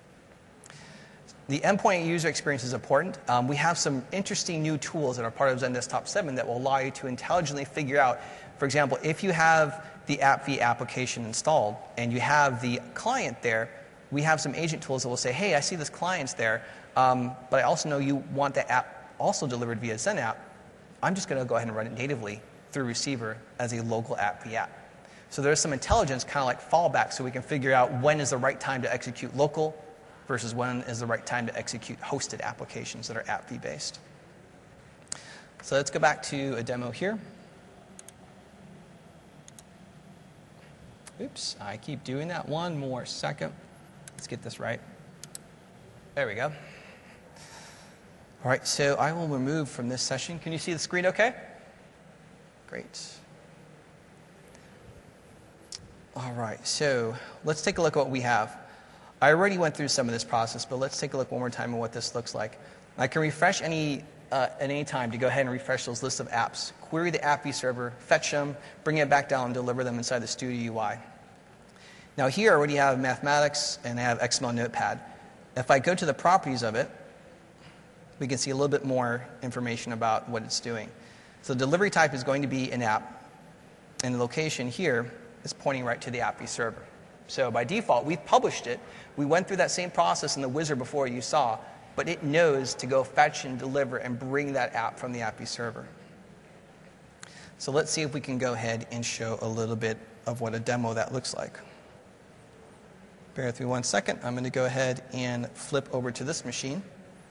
The endpoint user experience is important. We have some interesting new tools that are part of XenDesktop 7 that will allow you to intelligently figure out, for example, if you have the AppV application installed and you have the client there, we have some agent tools that will say, hey, I see this client's there, but I also know you want the app also delivered via XenApp. I'm just going to go ahead and run it natively through receiver as a local AppV app. So there's some intelligence, kind of like fallback, so we can figure out when is the right time to execute local versus when is the right time to execute hosted applications that are AppV based. So let's go back to a demo here. Oops, I keep doing that. One more second. Let's get this right. There we go. All right, so I will remove from this session. Can you see the screen okay? Great. All right, so let's take a look at what we have. I already went through some of this process, but let's take a look one more time at what this looks like. I can refresh at any time to go ahead and refresh those lists of apps, query the AppV server, fetch them, bring it back down, and deliver them inside the Studio UI. Now here I already have mathematics and I have XML Notepad. If I go to the properties of it, we can see a little bit more information about what it's doing. So the delivery type is going to be an app, and the location here is pointing right to the Appy server. So by default, we've published it. We went through that same process in the wizard before you saw, but it knows to go fetch and deliver and bring that app from the Appy server. So let's see if we can go ahead and show a little bit of what a demo that looks like. Bear with me 1 second. I'm going to go ahead and flip over to this machine.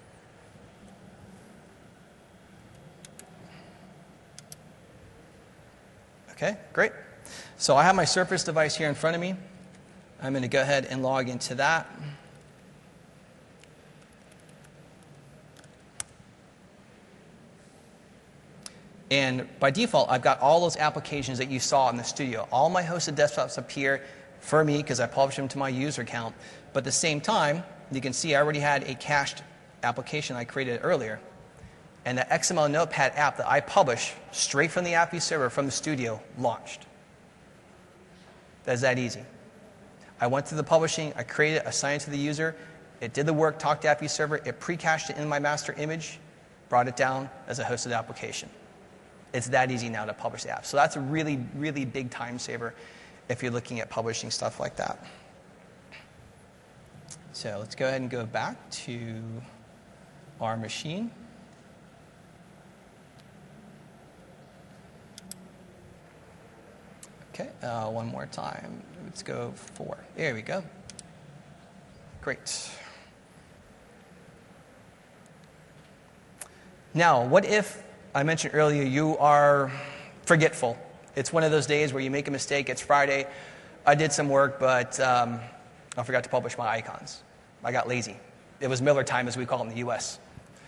Okay, great. So I have my Surface device here in front of me. I'm going to go ahead and log into that. And by default, I've got all those applications that you saw in the studio. All my hosted desktops appear for me because I published them to my user account. But at the same time, you can see I already had a cached application I created earlier. And the XML Notepad app that I published straight from the Appy server from the studio launched. That's that easy. I went through the publishing, I created it, assigned it to the user, it did the work, talked to Appy server, it pre-cached it in my master image, brought it down as a hosted application. It's that easy now to publish the app. So that's a really, really big time saver if you're looking at publishing stuff like that. So let's go ahead and go back to our machine. Okay, one more time. Let's go 4. There we go. Great. Now, what if, I mentioned earlier, you are forgetful? It's one of those days where you make a mistake. It's Friday. I did some work, but I forgot to publish my icons. I got lazy. It was Miller time, as we call it in the US.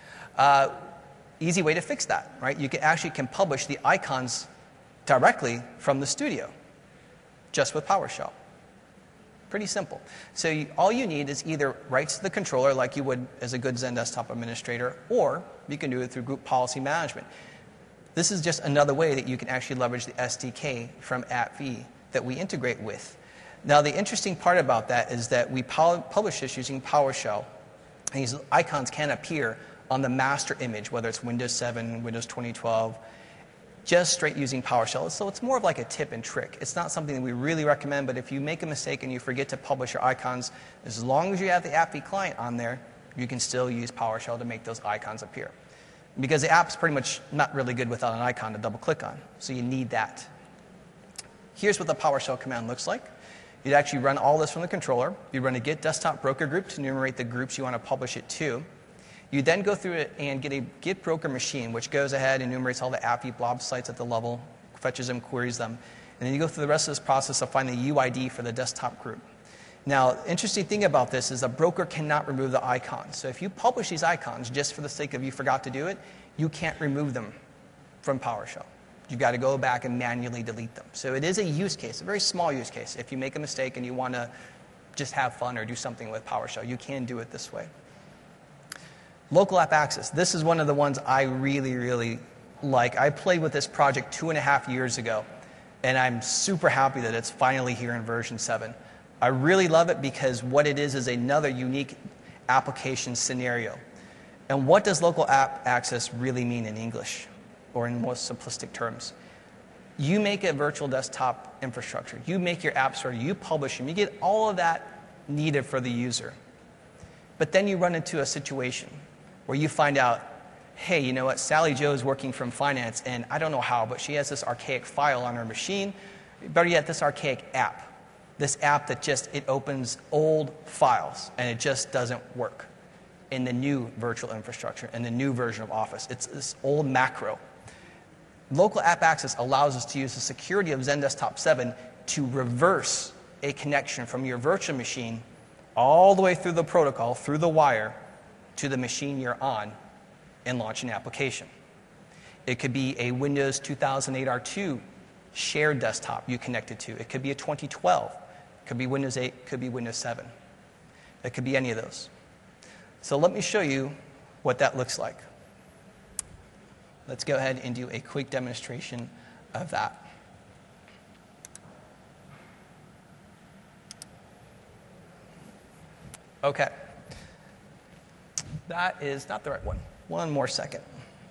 Easy way to fix that, right? You can publish the icons directly from the studio, just with PowerShell. Pretty simple. So all you need is either write to the controller like you would as a good XenDesktop administrator, or you can do it through group policy management. This is just another way that you can actually leverage the SDK from AppV that we integrate with. Now, the interesting part about that is that we publish this using PowerShell. And these icons can appear on the master image, whether it's Windows 7, Windows 2012, just straight using PowerShell. So it's more of like a tip and trick. It's not something that we really recommend, but if you make a mistake and you forget to publish your icons, as long as you have the AppV client on there, you can still use PowerShell to make those icons appear. Because the app's pretty much not really good without an icon to double click on, so you need that. Here's what the PowerShell command looks like. You'd actually run all this from the controller. You'd run a get desktop broker group to enumerate the groups you want to publish it to. You then go through it and get a Git broker machine, which goes ahead and enumerates all the AppV blob sites at the level, fetches them, queries them. And then you go through the rest of this process of finding the UID for the desktop group. Now, the interesting thing about this is a broker cannot remove the icons. So if you publish these icons just for the sake of you forgot to do it, you can't remove them from PowerShell. You've got to go back and manually delete them. So it is a use case, a very small use case. If you make a mistake and you want to just have fun or do something with PowerShell, you can do it this way. Local app access. This is one of the ones I really, really like. I played with this project 2.5 years ago, and I'm super happy that it's finally here in version 7. I really love it because what it is another unique application scenario. And what does local app access really mean in English, or in most simplistic terms? You make a virtual desktop infrastructure. You make your app store. You publish them. You get all of that needed for the user. But then you run into a situation where you find out, hey, you know what, Sally Jo is working from finance, and I don't know how, but she has this archaic file on her machine. Better yet, this archaic app. This app that it opens old files, and it just doesn't work in the new virtual infrastructure, in the new version of Office. It's this old macro. Local app access allows us to use the security of XenDesktop 7 to reverse a connection from your virtual machine all the way through the protocol, through the wire, to the machine you're on and launch an application. It could be a Windows 2008 R2 shared desktop you connected to. It could be a 2012. It could be Windows 8. It could be Windows 7. It could be any of those. So let me show you what that looks like. Let's go ahead and do a quick demonstration of that. Okay. That is not the right one. One more second.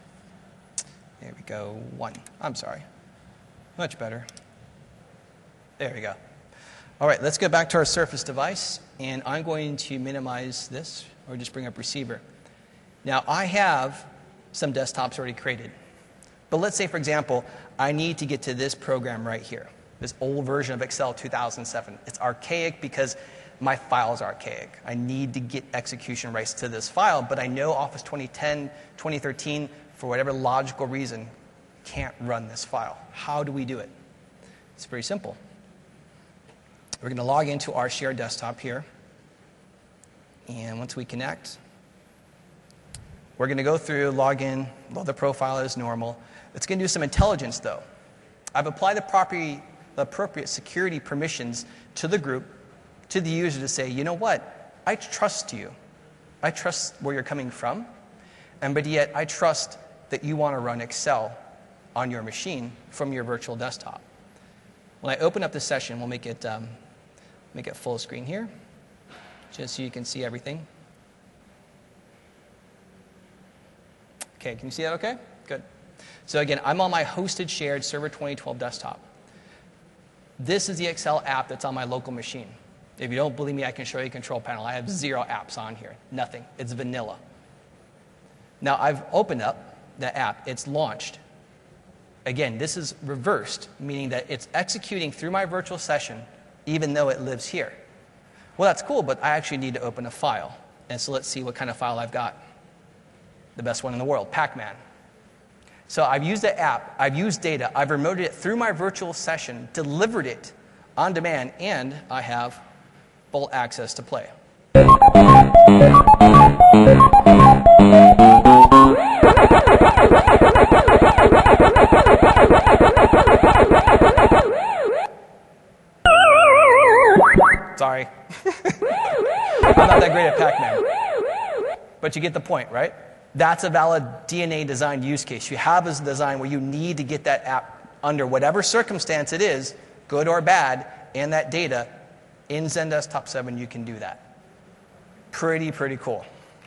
There we go. 1. I'm sorry. Much better. There we go. All right, let's go back to our Surface device, and I'm going to minimize this, or just bring up receiver. Now, I have some desktops already created. But let's say, for example, I need to get to this program right here, this old version of Excel 2007. It's archaic because my file's archaic. I need to get execution rights to this file, but I know Office 2010, 2013, for whatever logical reason, can't run this file. How do we do it? It's very simple. We're going to log into our shared desktop here. And once we connect, we're going to go through, log in, load the profile as normal. It's going to do some intelligence, though. I've applied the appropriate security permissions to the group, to the user, to say, you know what? I trust you. I trust where you're coming from. But yet, I trust that you want to run Excel on your machine from your virtual desktop. When I open up the session, we'll make it full screen here, just so you can see everything. Okay, can you see that okay? Good. So again, I'm on my hosted shared Server 2012 desktop. This is the Excel app that's on my local machine. If you don't believe me, I can show you control panel. I have 0 apps on here, nothing. It's vanilla. Now I've opened up the app, it's launched. Again, this is reversed, meaning that it's executing through my virtual session even though it lives here. Well, that's cool, but I actually need to open a file. And so let's see what kind of file I've got. The best one in the world, Pac-Man. So I've used the app, I've used data, I've remoted it through my virtual session, delivered it on demand, and I have full access to play. Sorry. I'm not that great at Pac-Man. But you get the point, right? That's a valid DNA designed use case. You have a design where you need to get that app under whatever circumstance it is, good or bad, and that data. In ZenDesktop 7, you can do that. Pretty cool.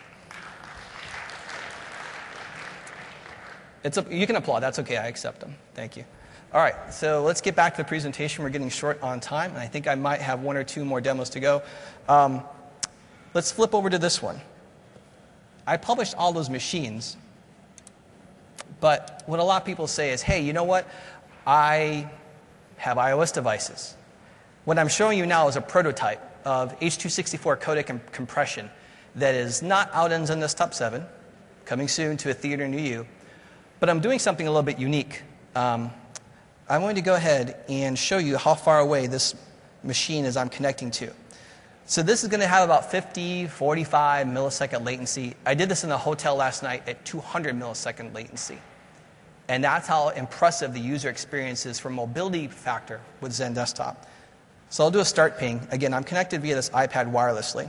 You can applaud. That's okay. I accept them. Thank you. All right, so let's get back to the presentation. We're getting short on time, and I think I might have 1 or 2 more demos to go. Let's flip over to this one. I published all those machines, but what a lot of people say is, hey, you know what? I have iOS devices. What I'm showing you now is a prototype of H.264 codec compression that is not out in ZenDesktop 7, coming soon to a theater near you, but I'm doing something a little bit unique. I'm going to go ahead and show you how far away this machine is I'm connecting to. So this is going to have about 50, 45 millisecond latency. I did this in a hotel last night at 200 millisecond latency. And that's how impressive the user experience is for mobility factor with ZenDesktop. So I'll do a start ping. Again, I'm connected via this iPad wirelessly.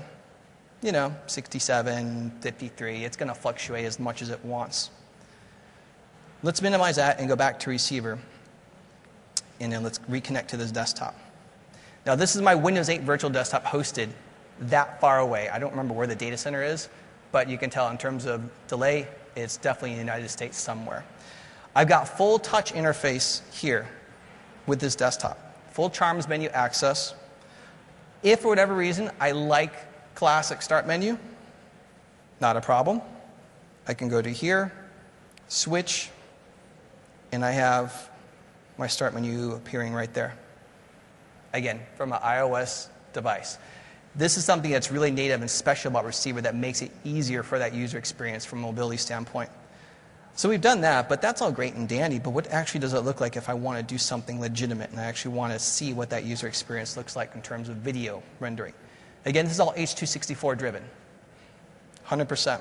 67, 53. It's going to fluctuate as much as it wants. Let's minimize that and go back to receiver. And then let's reconnect to this desktop. Now, this is my Windows 8 virtual desktop hosted that far away. I don't remember where the data center is, but you can tell in terms of delay, it's definitely in the United States somewhere. I've got full touch interface here with this desktop. Full Charms menu access. If for whatever reason I like classic start menu, not a problem. I can go to here, switch, and I have my start menu appearing right there. Again, from an iOS device. This is something that's really native and special about Receiver that makes it easier for that user experience from a mobility standpoint. So we've done that, but that's all great and dandy, but what actually does it look like if I want to do something legitimate and I actually want to see what that user experience looks like in terms of video rendering? Again, this is all H.264 driven, 100%.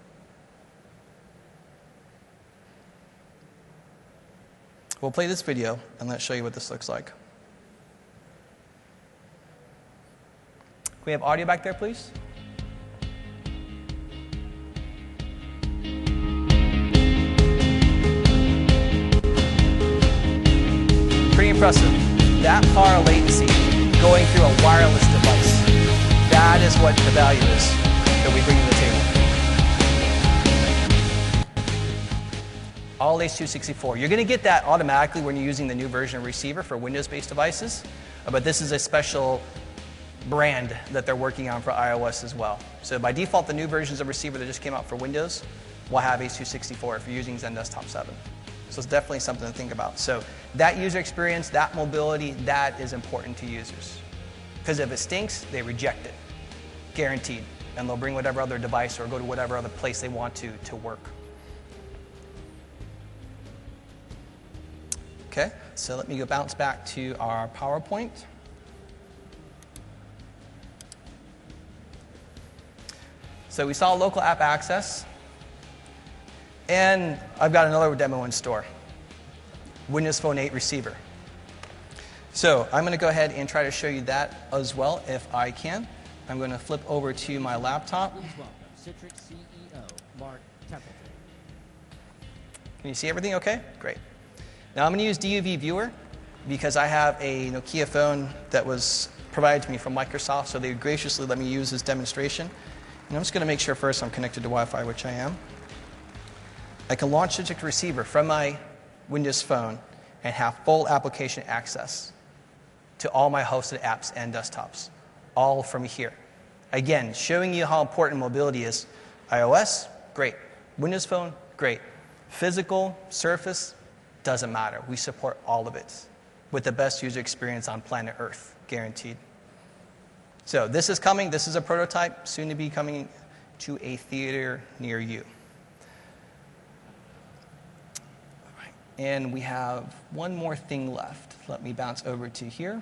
We'll play this video and let's show you what this looks like. Can we have audio back there, please? Pretty impressive. That far latency going through a wireless device. That is what the value is that we bring to the table. all H.264. You're going to get that automatically when you're using the new version of receiver for Windows-based devices, but this is a special brand that they're working on for iOS as well. So by default, the new versions of receiver that just came out for Windows will have H.264 if you're using ZenDesktop 7. So it's definitely something to think about. So that user experience, that mobility, that is important to users. Because if it stinks, they reject it, guaranteed. And they'll bring whatever other device or go to whatever other place they want to work. Okay, so let me go bounce back to our PowerPoint. So we saw local app access. And I've got another demo in store, Windows Phone 8 receiver. So I'm going to go ahead and try to show you that as well if I can. I'm going to flip over to my laptop. Please welcome Citrix CEO, Mark Templeton. Can you see everything okay? Great. Now I'm going to use DUV Viewer because I have a Nokia phone that was provided to me from Microsoft, so they graciously let me use this demonstration. And I'm just going to make sure first I'm connected to Wi-Fi, which I am. I can launch Citrix Receiver from my Windows phone and have full application access to all my hosted apps and desktops, all from here. Again, showing you how important mobility is. iOS, great. Windows Phone, great. Physical, Surface, doesn't matter. We support all of it with the best user experience on planet Earth, guaranteed. So this is coming. This is a prototype, soon to be coming to a theater near you. And we have one more thing left. Let me bounce over to here.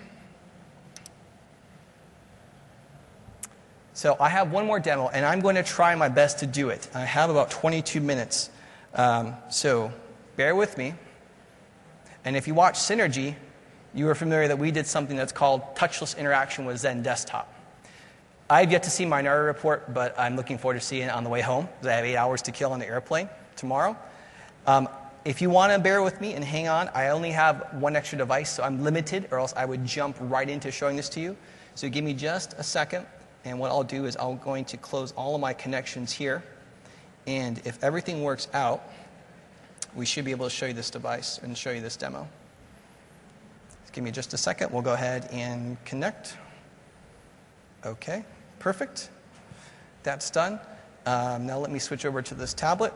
So I have one more demo, and I'm going to try my best to do it. I have about 22 minutes. So bear with me. And if you watch Synergy, you are familiar that we did something that's called touchless interaction with ZenDesktop. I've yet to see Minority Report, but I'm looking forward to seeing it on the way home, because I have 8 hours to kill on the airplane tomorrow. If you want to bear with me and hang on, I only have one extra device, so I'm limited, or else I would jump right into showing this to you. So give me just a second, and what I'll do is I'm going to close all of my connections here. And if everything works out, we should be able to show you this device and show you this demo. Just give me just a second. We'll go ahead and connect. Okay, perfect. That's done. Now let me switch over to this tablet.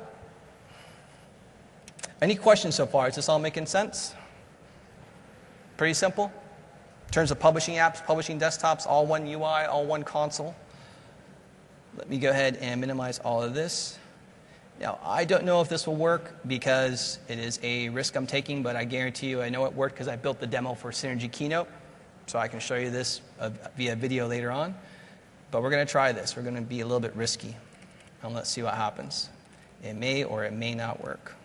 Any questions so far? Is this all making sense? Pretty simple? In terms of publishing apps, publishing desktops, all one UI, all one console. Let me go ahead and minimize all of this. Now, I don't know if this will work because it is a risk I'm taking, but I guarantee you I know it worked because I built the demo for Synergy Keynote, so I can show you this via video later on. But we're going to try this. We're going to be a little bit risky, and let's see what happens. It may or it may not work.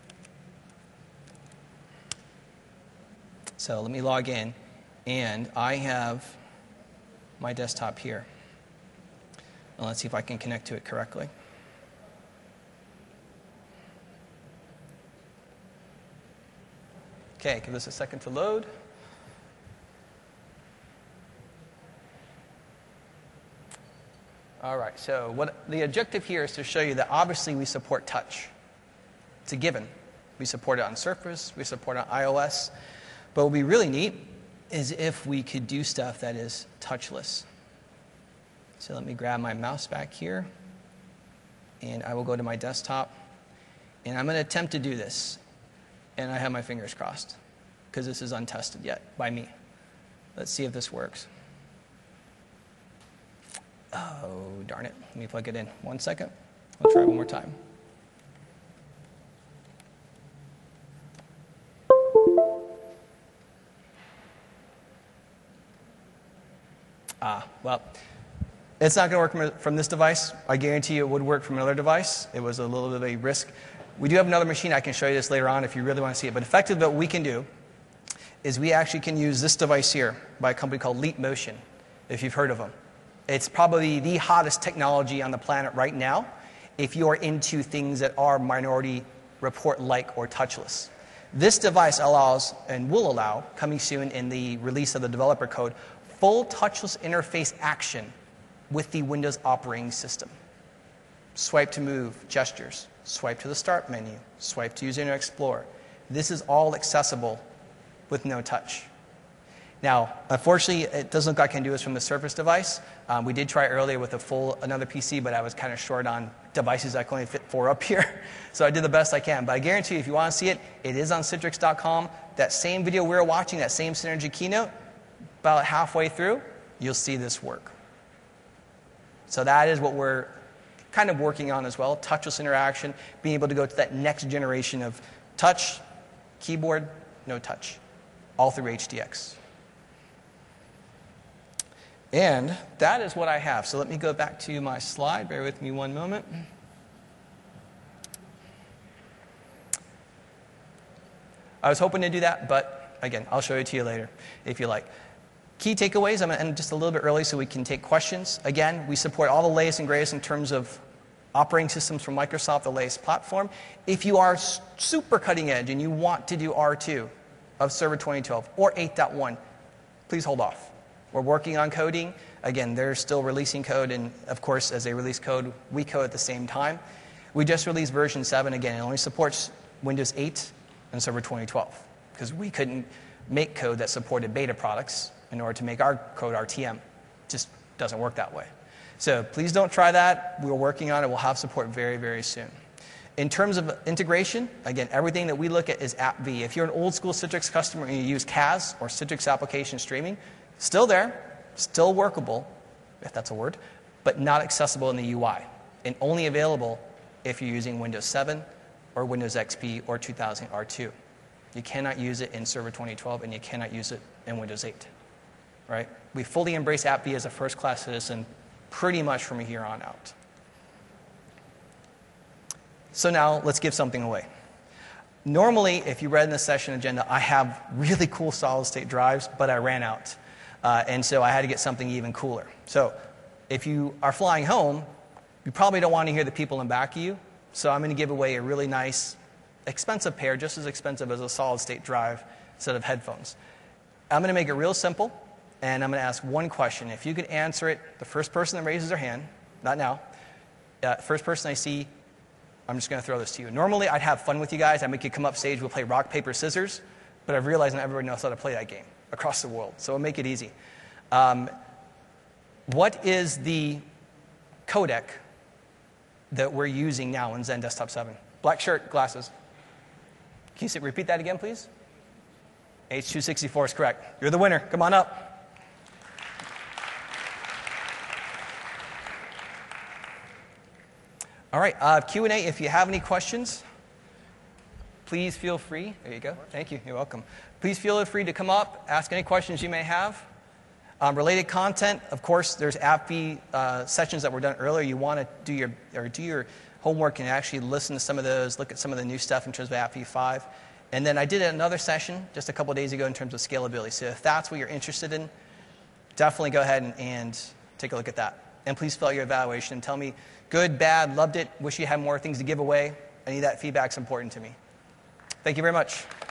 So let me log in, and I have my desktop here. And let's see if I can connect to it correctly. Okay, give this a second to load. All right, so what the objective here is to show you that obviously we support touch. It's a given. We support it on Surface, we support it on iOS. But what would be really neat is if we could do stuff that is touchless. So let me grab my mouse back here, and I will go to my desktop, and I'm going to attempt to do this. And I have my fingers crossed, because this is untested yet by me. Let's see if this works. Oh, darn it. Let me plug it in. 1 second. I'll try one more time. Well, it's not going to work from this device. I guarantee you it would work from another device. It was a little bit of a risk. We do have another machine. I can show you this later on if you really want to see it. But effectively what we can do is we actually can use this device here by a company called Leap Motion, if you've heard of them. It's probably the hottest technology on the planet right now if you're into things that are Minority Report-like or touchless. This device allows, and will allow, coming soon in the release of the developer code, full touchless interface action with the Windows operating system. swipe to move, gestures, swipe to the start menu, swipe to use Internet Explorer. This is all accessible with no touch. Now, unfortunately, it doesn't look like I can do this from the Surface device. We did try earlier with another PC, but I was kind of short on devices. I can only fit 4 up here. So I did the best I can. But I guarantee you, if you want to see it, it is on Citrix.com. That same video we were watching, that same Synergy keynote, about halfway through, you'll see this work. So that is what we're kind of working on as well, touchless interaction, being able to go to that next generation of touch, keyboard, no touch, all through HDX. And that is what I have. So let me go back to my slide. Bear with me one moment. I was hoping to do that, but again, I'll show it to you later if you like. Key takeaways, I'm going to end just a little bit early so we can take questions. Again, we support all the latest and greatest in terms of operating systems from Microsoft, the latest platform. If you are super cutting edge and you want to do R2 of Server 2012 or 8.1, please hold off. We're working on coding. Again, they're still releasing code, and of course, as they release code, we code at the same time. We just released version 7. Again, it only supports Windows 8 and Server 2012, because we couldn't make code that supported beta products in order to make our code RTM. It just doesn't work that way. So please don't try that. We're working on it. We'll have support very, very soon. In terms of integration, again, everything that we look at is AppV. If you're an old school Citrix customer and you use CAS or Citrix application streaming, still there, still workable, if that's a word, but not accessible in the UI, and only available if you're using Windows 7 or Windows XP or 2000 R2. You cannot use it in Server 2012, and you cannot use it in Windows 8. Right? We fully embrace AppV as a first-class citizen pretty much from here on out. So now let's give something away. Normally, if you read in the session agenda, I have really cool solid-state drives, but I ran out. And so I had to get something even cooler. So if you are flying home, you probably don't want to hear the people in back of you. So I'm going to give away a really nice, expensive pair, just as expensive as a solid-state drive set of headphones. I'm going to make it real simple, and I'm going to ask one question. If you could answer it, the first person that raises their hand, not now, first person I see, I'm just going to throw this to you. Normally, I'd have fun with you guys. I'd make you come up stage, we'll play rock, paper, scissors, but I've realized not everybody knows how to play that game across the world, so we'll make it easy. What is the codec that we're using now in Zen Desktop 7? Black shirt, glasses. Can you repeat that again, please? H264 is correct. You're the winner. Come on up. All right, Q&A. If you have any questions, please feel free. There you go. Thank you. You're welcome. Please feel free to come up, ask any questions you may have. Related content, of course, there's AppV sessions that were done earlier. You want to do your homework and actually listen to some of those, look at some of the new stuff in terms of AppV 5. And then I did another session just a couple days ago in terms of scalability. So if that's what you're interested in, definitely go ahead and take a look at that. And please fill out your evaluation and tell me good, bad, loved it, wish you had more things to give away. Any of that feedback's important to me. Thank you very much.